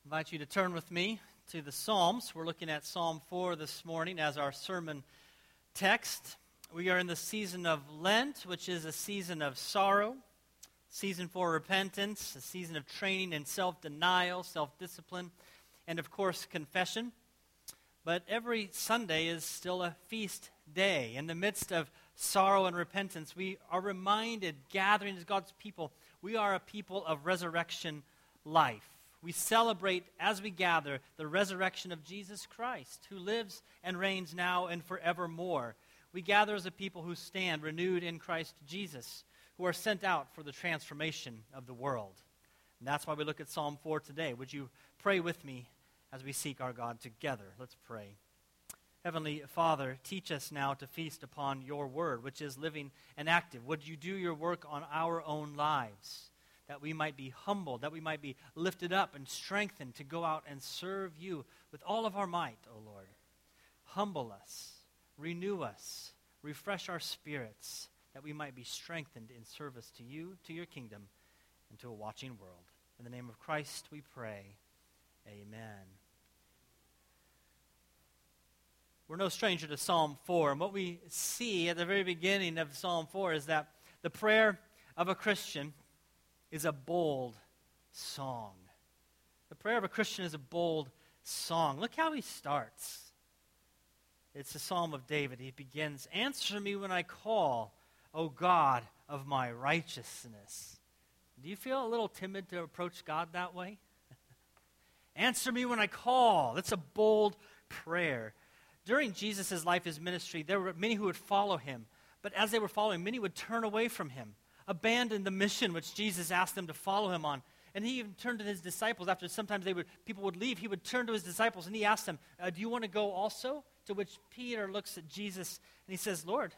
invite you to turn with me to the Psalms. We're looking at Psalm 4 this morning as our sermon text. We are in the season of Lent, which is a season of sorrow, season for repentance, a season of training in self-denial, self-discipline, and of course, confession. But every Sunday is still a feast day. In the midst of sorrow and repentance, we are reminded, gathering as God's people, we are a people of resurrection life. We celebrate, as we gather, the resurrection of Jesus Christ, who lives and reigns now and forevermore. We gather as a people who stand renewed in Christ Jesus, who are sent out for the transformation of the world. And that's why we look at Psalm 4 today. Would you pray with me as we seek our God together? Let's pray. Heavenly Father, teach us now to feast upon your word, which is living and active. Would you do your work on our own lives, that we might be humbled, that we might be lifted up and strengthened to go out and serve you with all of our might, O Lord. Humble us, renew us, refresh our spirits, that we might be strengthened in service to you, to your kingdom, and to a watching world. In the name of Christ we pray. Amen. We're no stranger to Psalm 4, and what we see at the very beginning of Psalm 4 is that the prayer of a Christian is a bold song. The prayer of a Christian is a bold song. Look how he starts. It's the Psalm of David. He begins, "Answer me when I call, O God of my righteousness." Do you feel a little timid to approach God that way? Answer me when I call. That's a bold prayer. During Jesus' life, his ministry, there were many who would follow him. But as they were following, many would turn away from him, abandon the mission which Jesus asked them to follow him on. And he even turned to his disciples. After sometimes people would leave, he would turn to his disciples and he asked them, "Do you want to go also?" To which Peter looks at Jesus and he says, "Lord,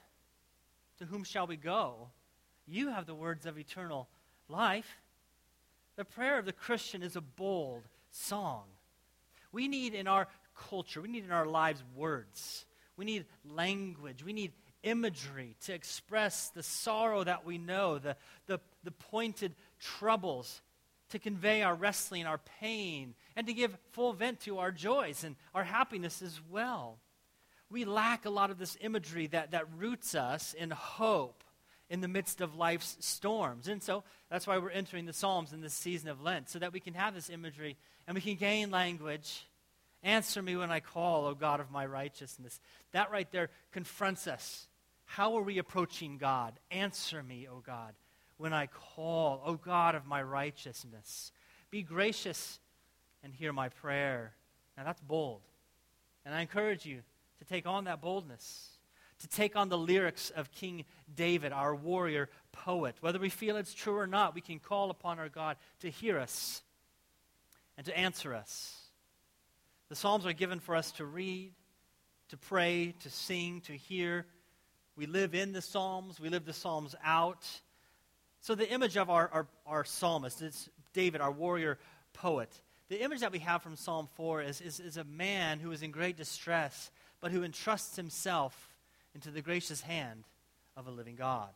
to whom shall we go? You have the words of eternal life." The prayer of the Christian is a bold song. We need in our culture, we need in our lives words. We need language. We need imagery to express the sorrow that we know, the pointed troubles, to convey our wrestling, our pain, and to give full vent to our joys and our happiness as well. We lack a lot of this imagery that roots us in hope in the midst of life's storms. And so that's why we're entering the Psalms in this season of Lent, so that we can have this imagery and we can gain language. Answer me when I call, O God of my righteousness. That right there confronts us. How are we approaching God? Answer me, O God, when I call, O God of my righteousness. Be gracious and hear my prayer. Now that's bold. And I encourage you to take on that boldness, to take on the lyrics of King David, our warrior poet. Whether we feel it's true or not, we can call upon our God to hear us and to answer us. The Psalms are given for us to read, to pray, to sing, to hear. We live in the Psalms. We live the Psalms out. So the image of our psalmist is David, our warrior poet. The image that we have from Psalm 4 is a man who is in great distress, but who entrusts himself into the gracious hand of a living God.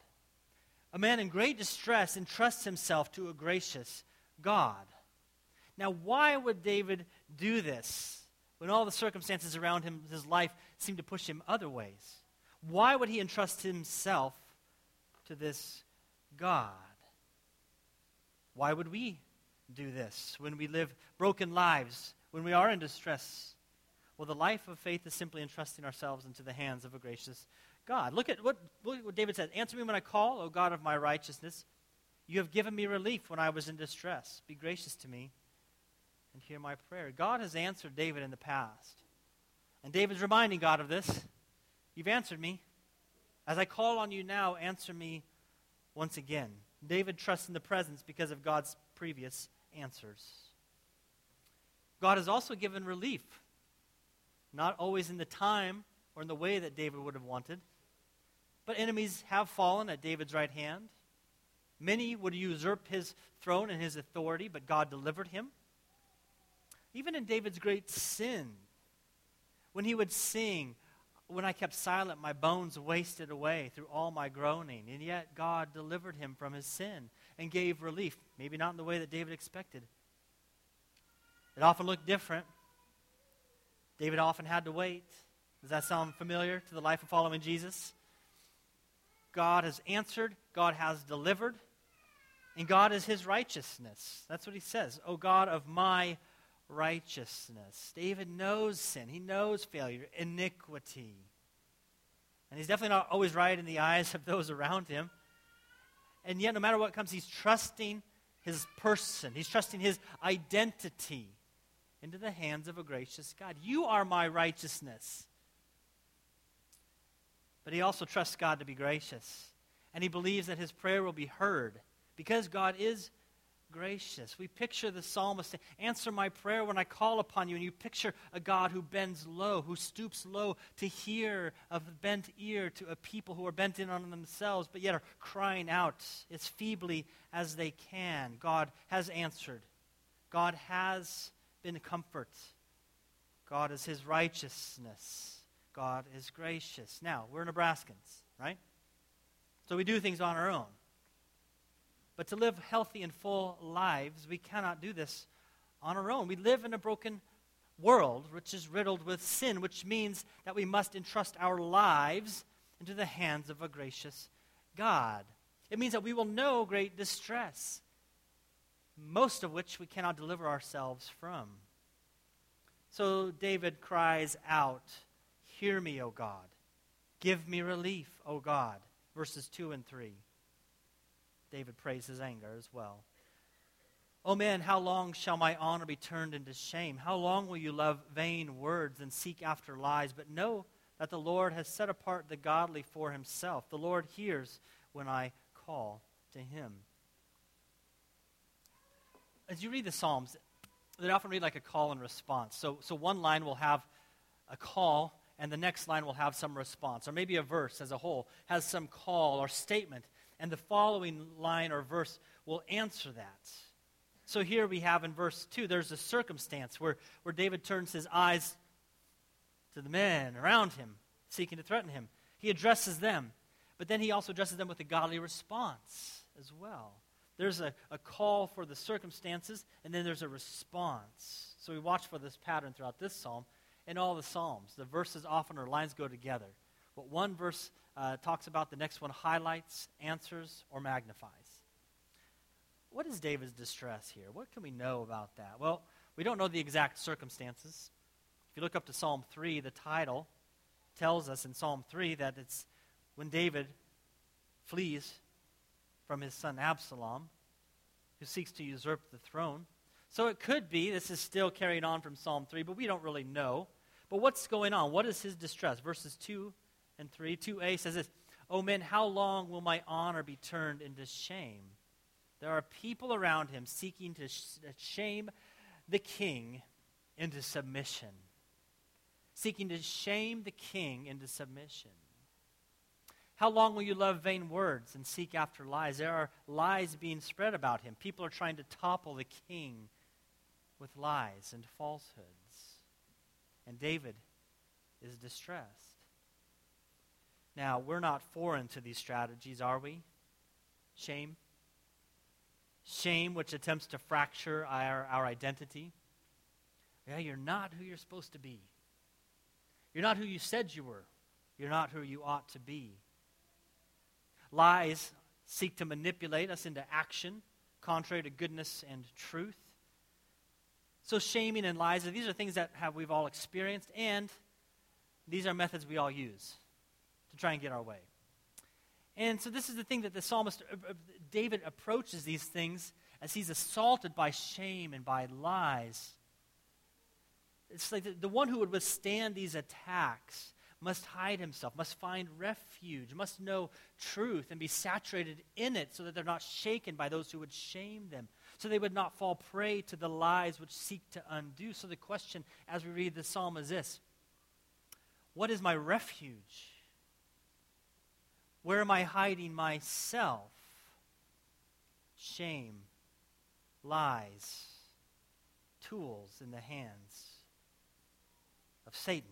A man in great distress entrusts himself to a gracious God. Now, why would David do this when all the circumstances around him, his life, seem to push him other ways? Why would he entrust himself to this God? Why would we do this when we live broken lives, when we are in distress? Well, the life of faith is simply entrusting ourselves into the hands of a gracious God. Look at what David said. Answer me when I call, O God of my righteousness. You have given me relief when I was in distress. Be gracious to me and hear my prayer. God has answered David in the past. And David's reminding God of this. You've answered me. As I call on you now, answer me once again. David trusts in the presence because of God's previous answers. God has also given relief. Not always in the time or in the way that David would have wanted. But enemies have fallen at David's right hand. Many would usurp his throne and his authority, but God delivered him. Even in David's great sin, when he would sing, "When I kept silent, my bones wasted away through all my groaning," and yet God delivered him from his sin and gave relief, maybe not in the way that David expected. It often looked different. David often had to wait. Does that sound familiar to the life of following Jesus? God has answered, God has delivered, and God is his righteousness. That's what he says. O God of my righteousness. David knows sin. He knows failure, iniquity. And he's definitely not always right in the eyes of those around him. And yet, no matter what comes, he's trusting his person. He's trusting his identity into the hands of a gracious God. You are my righteousness. But he also trusts God to be gracious. And he believes that his prayer will be heard because God is gracious. We picture the psalmist saying, answer my prayer when I call upon you. And you picture a God who bends low, who stoops low to hear a bent ear to a people who are bent in on themselves, but yet are crying out as feebly as they can. God has answered. God has been comfort. God is his righteousness. God is gracious. Now, we're Nebraskans, right? So we do things on our own. But to live healthy and full lives, we cannot do this on our own. We live in a broken world which is riddled with sin, which means that we must entrust our lives into the hands of a gracious God. It means that we will know great distress, most of which we cannot deliver ourselves from. So David cries out, hear me, O God. Give me relief, O God. Verses 2 and 3. David prays his anger as well. O men, how long shall my honor be turned into shame? How long will you love vain words and seek after lies? But know that the Lord has set apart the godly for himself. The Lord hears when I call to him. As you read the Psalms, they often read like a call and response. So one line will have a call, and the next line will have some response. Or maybe a verse as a whole has some call or statement, and the following line or verse will answer that. So here we have in verse 2, there's a circumstance where David turns his eyes to the men around him, seeking to threaten him. He addresses them, but then he also addresses them with a godly response as well. There's a call for the circumstances, and then there's a response. So we watch for this pattern throughout this psalm. In all the Psalms, the verses often or lines go together. What one verse talks about, the next one highlights, answers, or magnifies. What is David's distress here? What can we know about that? Well, we don't know the exact circumstances. If you look up to Psalm 3, the title tells us in Psalm 3 that it's when David flees from his son Absalom, who seeks to usurp the throne. So it could be, this is still carrying on from Psalm 3, but we don't really know. But what's going on? What is his distress? Verses 2 and 3. 2a says this, O men, how long will my honor be turned into shame? There are people around him seeking to shame the king into submission. Seeking to shame the king into submission. How long will you love vain words and seek after lies? There are lies being spread about him. People are trying to topple the king with lies and falsehoods. And David is distressed. Now, we're not foreign to these strategies, are we? Shame. Shame which attempts to fracture our identity. Yeah, you're not who you're supposed to be. You're not who you said you were. You're not who you ought to be. Lies seek to manipulate us into action, contrary to goodness and truth. So shaming and lies, these are things that we've all experienced, and these are methods we all use to try and get our way. And so this is the thing that the psalmist, David, approaches these things as he's assaulted by shame and by lies. It's like the one who would withstand these attacks must hide himself, must find refuge, must know truth and be saturated in it so that they're not shaken by those who would shame them, so they would not fall prey to the lies which seek to undo. So the question as we read the psalm is this: what is my refuge? Where am I hiding myself? Shame, lies, tools in the hands of Satan.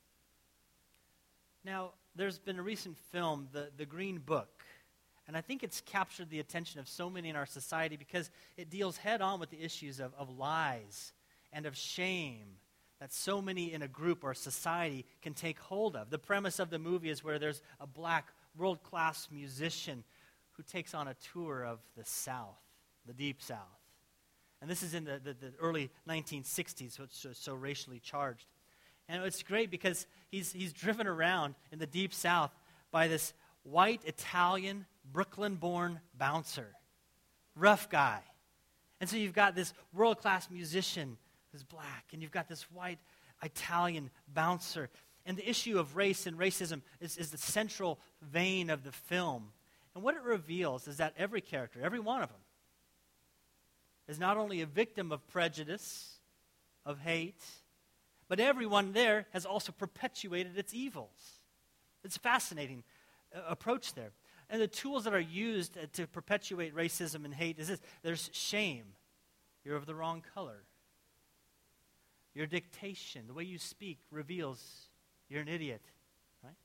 Now, there's been a recent film, The Green Book, and I think it's captured the attention of so many in our society because it deals head on with the issues of lies and of shame that so many in a group or a society can take hold of. The premise of the movie is where there's a black world-class musician who takes on a tour of the South, the Deep South. And this is in the early 1960s, so it's so racially charged. And it's great because he's driven around in the Deep South by this white Italian, Brooklyn-born bouncer, rough guy. And so you've got this world-class musician who's black, and you've got this white Italian bouncer. And the issue of race and racism is the central vein of the film. And what it reveals is that every character, every one of them, is not only a victim of prejudice, of hate, but everyone there has also perpetuated its evils. It's a fascinating approach there. And the tools that are used to perpetuate racism and hate is this. There's shame. You're of the wrong color. Your dictation, the way you speak, reveals you're an idiot. Right?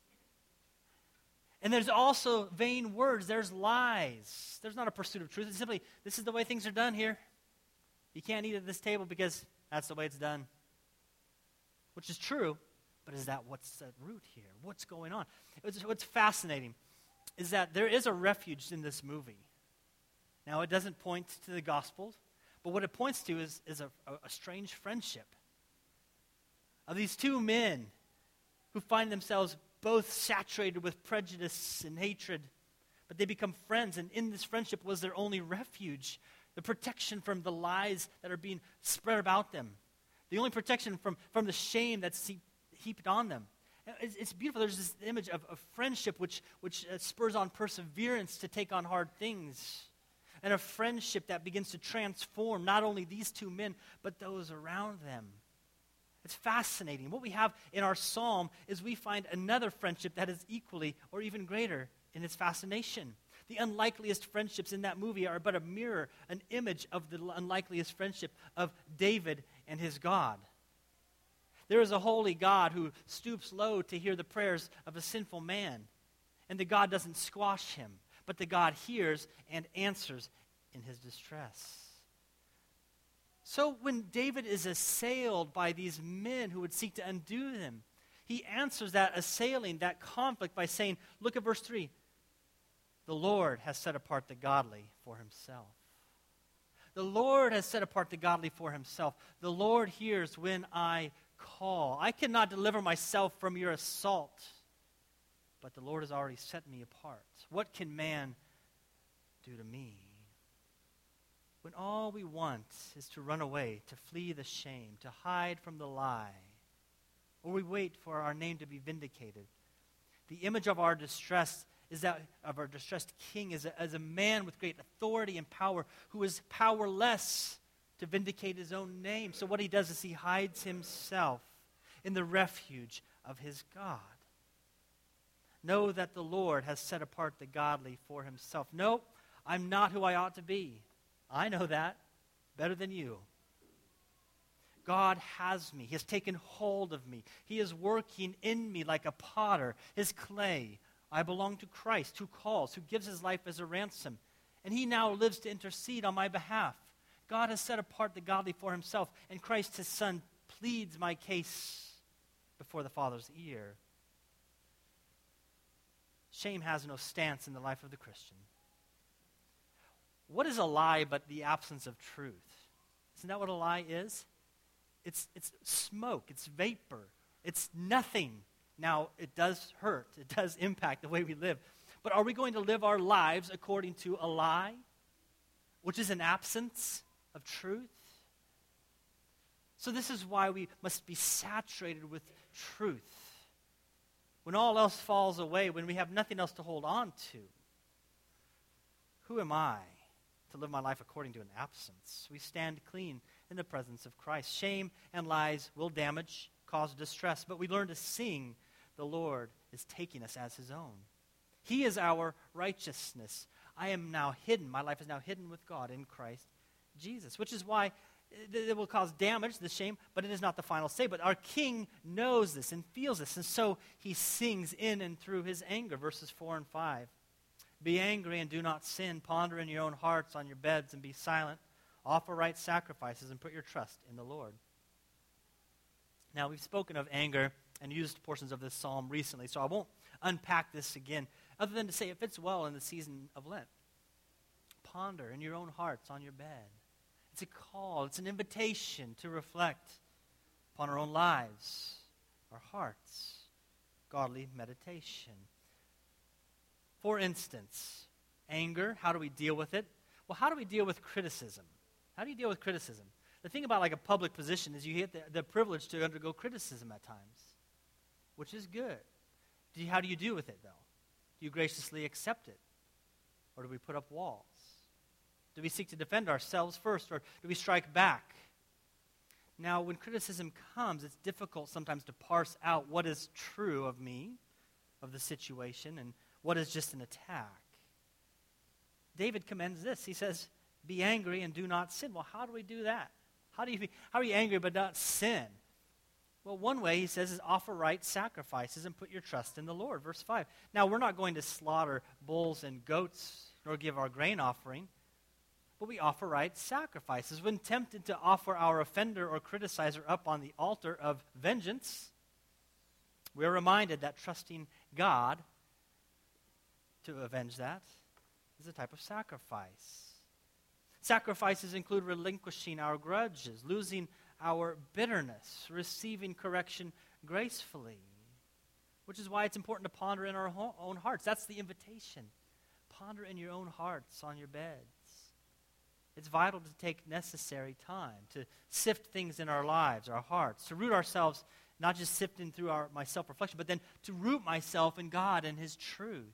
And there's also vain words. There's lies. There's not a pursuit of truth. It's simply, this is the way things are done here. You can't eat at this table because that's the way it's done. Which is true, but is that what's at root here? What's going on? What's fascinating is that there is a refuge in this movie. Now, it doesn't point to the Gospels, but what it points to is a strange friendship of these two men who find themselves both saturated with prejudice and hatred, but they become friends, and in this friendship was their only refuge, the protection from the lies that are being spread about them, the only protection from the shame that's heaped on them. It's beautiful. There's this image of friendship which spurs on perseverance to take on hard things, and a friendship that begins to transform not only these two men, but those around them. It's fascinating. What we have in our psalm is we find another friendship that is equally or even greater in its fascination. The unlikeliest friendships in that movie are but a mirror, an image of the unlikeliest friendship of David and his God. There is a holy God who stoops low to hear the prayers of a sinful man. And the God doesn't squash him, but the God hears and answers in his distress. So when David is assailed by these men who would seek to undo him, he answers that assailing, that conflict by saying, look at verse 3, the Lord has set apart the godly for himself. The Lord has set apart the godly for himself. The Lord hears when I call. I cannot deliver myself from your assault, but the Lord has already set me apart. What can man do to me? When all we want is to run away, to flee the shame, to hide from the lie, or we wait for our name to be vindicated, the image of our distress is that of our distressed king as a man with great authority and power who is powerless to vindicate his own name. So what he does is he hides himself in the refuge of his God. Know that the Lord has set apart the godly for himself. No, I'm not who I ought to be. I know that better than you. God has me. He has taken hold of me. He is working in me like a potter, his clay. I belong to Christ, who calls, who gives his life as a ransom. And he now lives to intercede on my behalf. God has set apart the godly for himself, and Christ, his Son, pleads my case before the Father's ear. Shame has no stance in the life of the Christian. What is a lie but the absence of truth? Isn't that what a lie is? It's smoke, it's vapor, it's nothing. Now, it does hurt, it does impact the way we live. But are we going to live our lives according to a lie, which is an absence of truth? So this is why we must be saturated with truth. When all else falls away, when we have nothing else to hold on to, who am I to live my life according to an absence? We stand clean in the presence of Christ. Shame and lies will damage, cause distress, but we learn to sing, the Lord is taking us as his own. He is our righteousness. I am now hidden. My life is now hidden with God in Christ Jesus, which is why it will cause damage, the shame, but it is not the final say. But our King knows this and feels this, and so he sings in and through his anger, verses 4 and 5. Be angry and do not sin. Ponder in your own hearts on your beds and be silent. Offer right sacrifices and put your trust in the Lord. Now, we've spoken of anger and used portions of this psalm recently, so I won't unpack this again, other than to say it fits well in the season of Lent. Ponder in your own hearts on your bed. It's a call, it's an invitation to reflect upon our own lives, our hearts, godly meditation. For instance, anger, how do we deal with it? Well, how do we deal with criticism? How do you deal with criticism? The thing about like a public position is you get the privilege to undergo criticism at times, which is good. How do you deal with it, though? Do you graciously accept it? Or do we put up walls? Do we seek to defend ourselves first, or do we strike back? Now, when criticism comes, it's difficult sometimes to parse out what is true of me, of the situation, and what is just an attack. David commends this. He says, be angry and do not sin. Well, how do we do that? How are you angry but not sin? Well, one way, he says, is offer right sacrifices and put your trust in the Lord. Verse 5. Now, we're not going to slaughter bulls and goats nor give our grain offering, but we offer right sacrifices. When tempted to offer our offender or criticizer up on the altar of vengeance, we are reminded that trusting God to avenge that is a type of sacrifice. Sacrifices include relinquishing our grudges, losing our bitterness, receiving correction gracefully, which is why it's important to ponder in our own hearts. That's the invitation. Ponder in your own hearts on your beds. It's vital to take necessary time to sift things in our lives, our hearts, to root ourselves, not just sifting through my self-reflection, but then to root myself in God and His truth.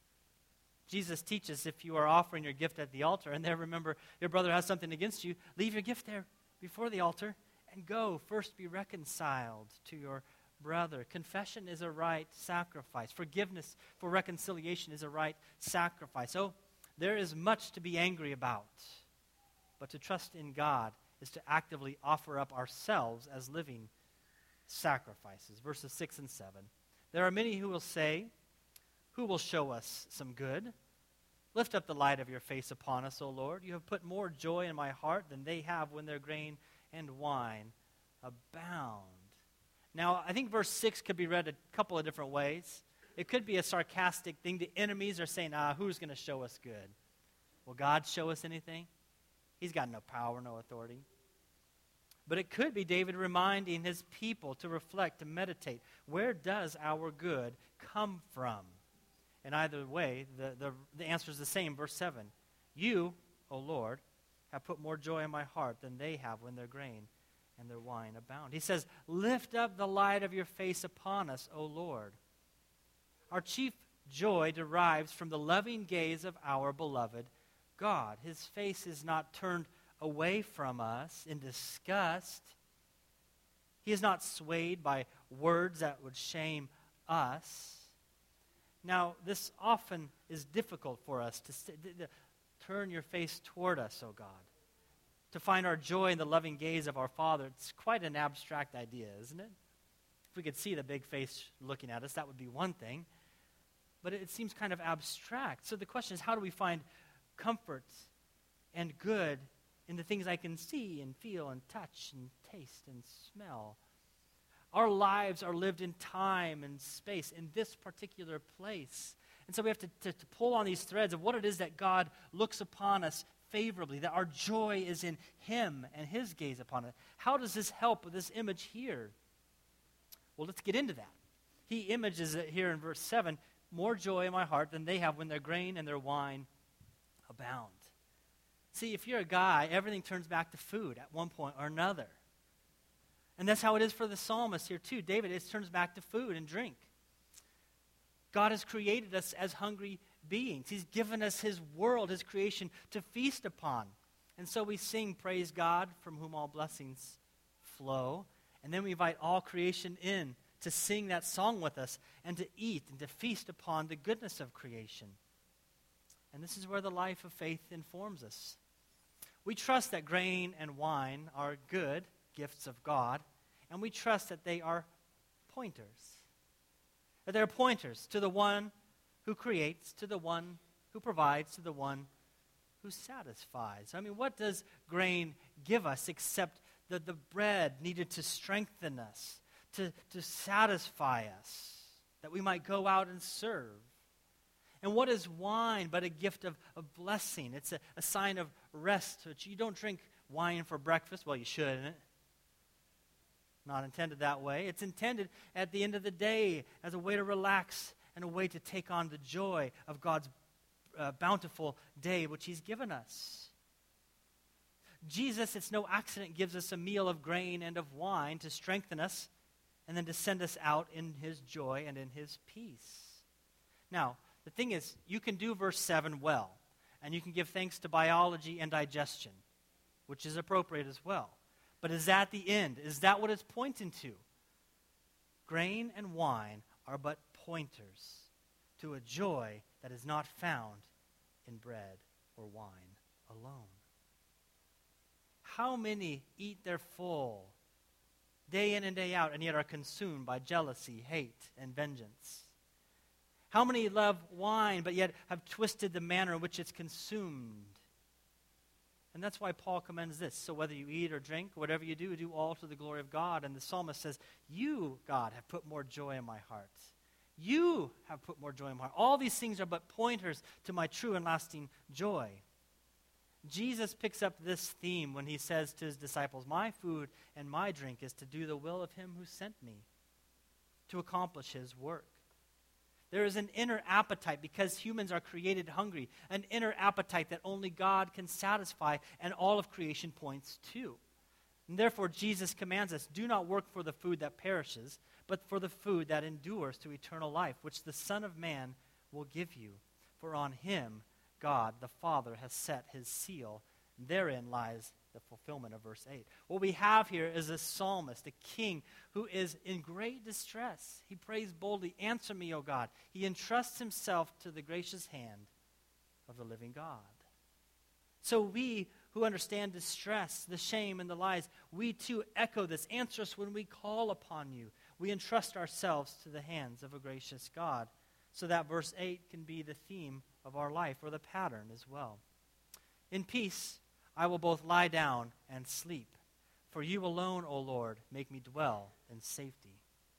Jesus teaches if you are offering your gift at the altar and there remember your brother has something against you, leave your gift there before the altar and go. First be reconciled to your brother. Confession is a right sacrifice. Forgiveness for reconciliation is a right sacrifice. So there is much to be angry about. But to trust in God is to actively offer up ourselves as living sacrifices. Verses 6 and 7. There are many who will say, who will show us some good? Lift up the light of your face upon us, O Lord. You have put more joy in my heart than they have when their grain and wine abound. Now, I think verse 6 could be read a couple of different ways. It could be a sarcastic thing. The enemies are saying, who's going to show us good? Will God show us anything? He's got no power, no authority. But it could be David reminding his people to reflect, to meditate. Where does our good come from? In either way, the answer is the same. Verse 7. You, O Lord, have put more joy in my heart than they have when their grain and their wine abound. He says, lift up the light of your face upon us, O Lord. Our chief joy derives from the loving gaze of our beloved God. His face is not turned away from us in disgust. He is not swayed by words that would shame us. Now, this often is difficult for us to turn your face toward us, O God. To find our joy in the loving gaze of our Father. It's quite an abstract idea, isn't it? If we could see the big face looking at us, that would be one thing. But it seems kind of abstract. So the question is, how do we find comfort and good in the things I can see and feel and touch and taste and smell? Our lives are lived in time and space, in this particular place. And so we have to pull on these threads of what it is that God looks upon us favorably, that our joy is in Him and His gaze upon it. How does this help with this image here? Well, let's get into that. He images it here in verse 7, more joy in my heart than they have when their grain and their wine abound. See, if you're a guy, everything turns back to food at one point or another. And that's how it is for the psalmist here too. David, it turns back to food and drink. God has created us as hungry beings. He's given us His world, His creation, to feast upon. And so we sing, praise God, from whom all blessings flow. And then we invite all creation in to sing that song with us and to eat and to feast upon the goodness of creation. And this is where the life of faith informs us. We trust that grain and wine are good gifts of God, and we trust that they are pointers. That they're pointers to the one who creates, to the one who provides, to the one who satisfies. I mean, what does grain give us except the bread needed to strengthen us, to satisfy us, that we might go out and serve? And what is wine but a gift of blessing? It's a sign of rest. You don't drink wine for breakfast. Well, you shouldn't. Not intended that way. It's intended at the end of the day as a way to relax and a way to take on the joy of God's bountiful day, which he's given us. Jesus, it's no accident, gives us a meal of grain and of wine to strengthen us and then to send us out in his joy and in his peace. Now, the thing is, you can do verse 7 well, and you can give thanks to biology and digestion, which is appropriate as well. But is that the end? Is that what it's pointing to? Grain and wine are but pointers to a joy that is not found in bread or wine alone. How many eat their full day in and day out and yet are consumed by jealousy, hate, and vengeance? How many love wine but yet have twisted the manner in which it's consumed? And that's why Paul commends this. So whether you eat or drink, whatever you do all to the glory of God. And the psalmist says, you, God, have put more joy in my heart. You have put more joy in my heart. All these things are but pointers to my true and lasting joy. Jesus picks up this theme when he says to his disciples, my food and my drink is to do the will of him who sent me, to accomplish his work. There is an inner appetite because humans are created hungry, an inner appetite that only God can satisfy, and all of creation points to. And therefore, Jesus commands us, do not work for the food that perishes, but for the food that endures to eternal life, which the Son of Man will give you. For on him, God, the Father, has set his seal. Therein lies the fulfillment of verse 8. What we have here is a psalmist, a king who is in great distress. He prays boldly, answer me, O God. He entrusts himself to the gracious hand of the living God. So we who understand distress, the shame, and the lies, we too echo this. Answer us when we call upon you. We entrust ourselves to the hands of a gracious God, so that verse 8 can be the theme of our life, or the pattern as well. In peace, I will both lie down and sleep. For you alone, O Lord, make me dwell in safety.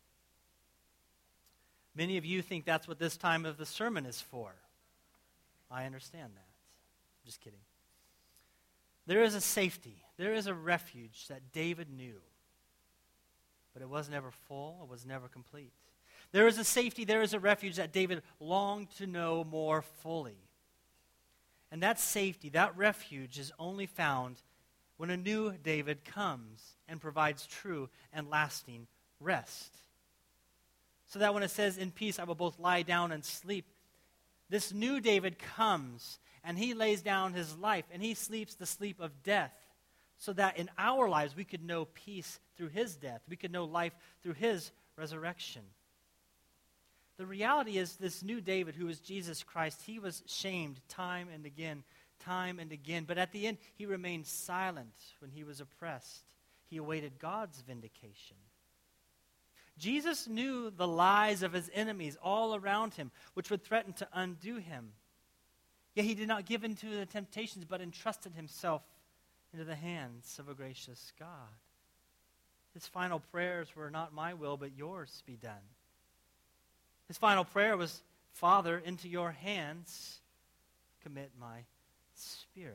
Many of you think that's what this time of the sermon is for. I understand that. Just kidding. There is a safety. There is a refuge that David knew. But it was never full. It was never complete. There is a safety. There is a refuge that David longed to know more fully. And that safety, that refuge is only found when a new David comes and provides true and lasting rest. So that when it says, in peace I will both lie down and sleep, this new David comes and he lays down his life and he sleeps the sleep of death, so that in our lives we could know peace through his death. We could know life through his resurrection. The reality is this new David, who is Jesus Christ, he was shamed time and again. But at the end, he remained silent when he was oppressed. He awaited God's vindication. Jesus knew the lies of his enemies all around him, which would threaten to undo him. Yet he did not give in to the temptations, but entrusted himself into the hands of a gracious God. His final prayers were, not my will, but yours be done. His final prayer was, Father, into your hands commit my spirit.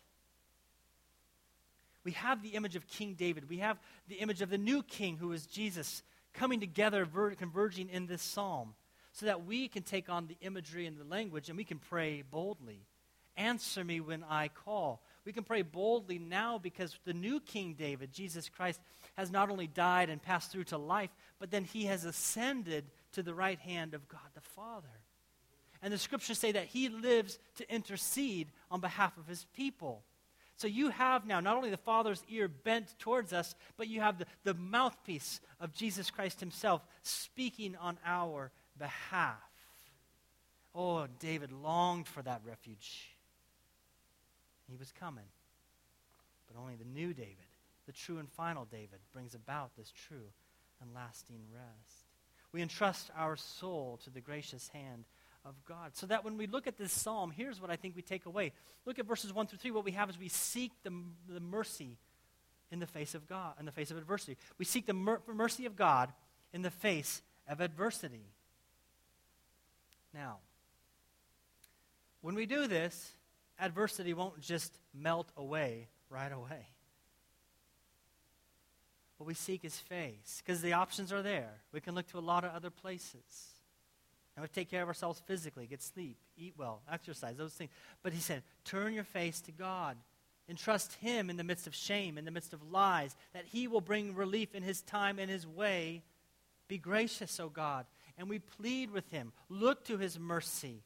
We have the image of King David. We have the image of the new king, who is Jesus, coming together, converging in this psalm, so that we can take on the imagery and the language and we can pray boldly. Answer me when I call. We can pray boldly now because the new King David, Jesus Christ, has not only died and passed through to life, but then he has ascended to the right hand of God the Father. And the scriptures say that he lives to intercede on behalf of his people. So you have now not only the Father's ear bent towards us, but you have the mouthpiece of Jesus Christ himself speaking on our behalf. Oh, David longed for that refuge. He was coming. But only the new David, the true and final David, brings about this true and lasting rest. We entrust our soul to the gracious hand of God. So that when we look at this psalm, here's what I think we take away. Look at verses 1 through 3. What we have is we seek the mercy in the face of God, in the face of adversity. We seek the mercy of God in the face of adversity. Now, when we do this, adversity won't just melt away right away. What we seek is face, because the options are there. We can look to a lot of other places. And we take care of ourselves physically, get sleep, eat well, exercise, those things. But he said, turn your face to God. Entrust him in the midst of shame, in the midst of lies, that he will bring relief in his time and his way. Be gracious, O God. And we plead with him. Look to his mercy.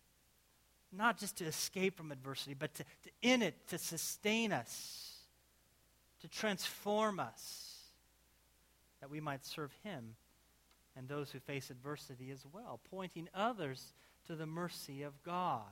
Not just to escape from adversity, but to in it, to sustain us, to transform us, that we might serve him and those who face adversity as well, pointing others to the mercy of God.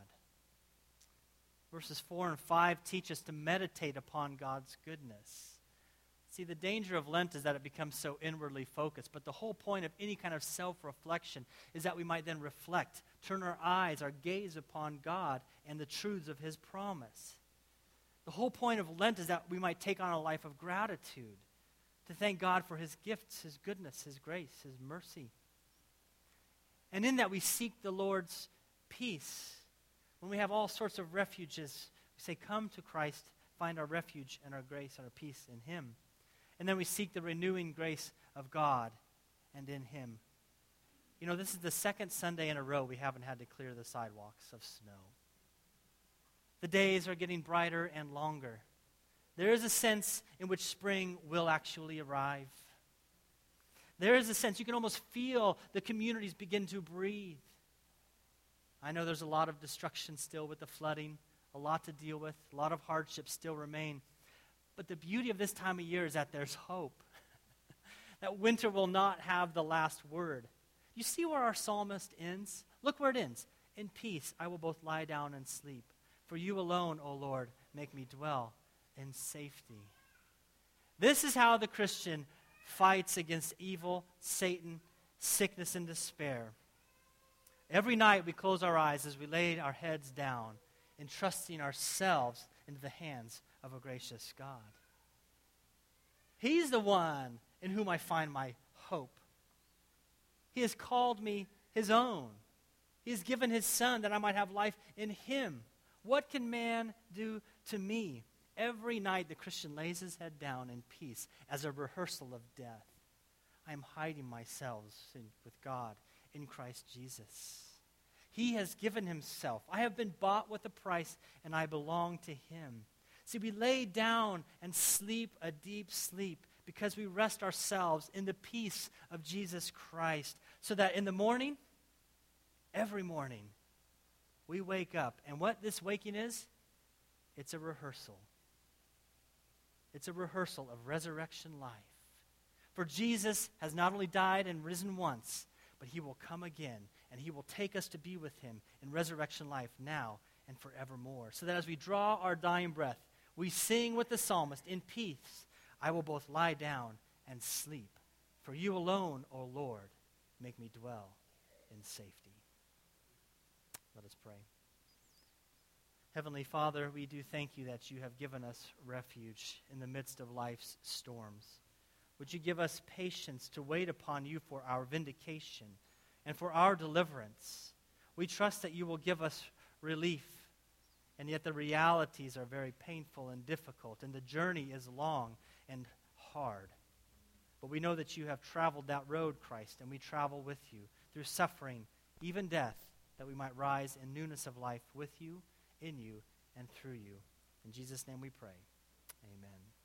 Verses 4 and 5 teach us to meditate upon God's goodness. See, the danger of Lent is that it becomes so inwardly focused, but the whole point of any kind of self-reflection is that we might then reflect, turn our eyes, our gaze upon God and the truths of his promise. The whole point of Lent is that we might take on a life of gratitude, to thank God for his gifts, his goodness, his grace, his mercy. And in that we seek the Lord's peace. When we have all sorts of refuges, we say, come to Christ, find our refuge and our grace and our peace in him. And then we seek the renewing grace of God and in him. You know, this is the second Sunday in a row we haven't had to clear the sidewalks of snow. The days are getting brighter and longer. There is a sense in which spring will actually arrive. There is a sense, you can almost feel the communities begin to breathe. I know there's a lot of destruction still with the flooding, a lot to deal with, a lot of hardships still remain. But the beauty of this time of year is that there's hope. That winter will not have the last word. You see where our psalmist ends? Look where it ends. In peace I will both lie down and sleep. For you alone, O Lord, make me dwell in safety. This is how the Christian fights against evil, Satan, sickness, and despair. Every night we close our eyes as we lay our heads down, entrusting ourselves into the hands of a gracious God. He's the one in whom I find my hope. He has called me his own. He has given his Son that I might have life in him. What can man do to me? Every night the Christian lays his head down in peace as a rehearsal of death. I am hiding myself with God in Christ Jesus. He has given himself. I have been bought with a price, and I belong to him. See, we lay down and sleep a deep sleep because we rest ourselves in the peace of Jesus Christ, so that in the morning, every morning, we wake up. And what this waking is, it's a rehearsal. It's a rehearsal of resurrection life. For Jesus has not only died and risen once, but he will come again, and he will take us to be with him in resurrection life now and forevermore. So that as we draw our dying breath, we sing with the psalmist, in peace I will both lie down and sleep. For you alone, O Lord, make me dwell in safety. Let us pray. Heavenly Father, we do thank you that you have given us refuge in the midst of life's storms. Would you give us patience to wait upon you for our vindication and for our deliverance? We trust that you will give us relief, and yet the realities are very painful and difficult, and the journey is long and hard. But we know that you have traveled that road, Christ, and we travel with you through suffering, even death, that we might rise in newness of life with you, in you, and through you. In Jesus' name we pray. Amen.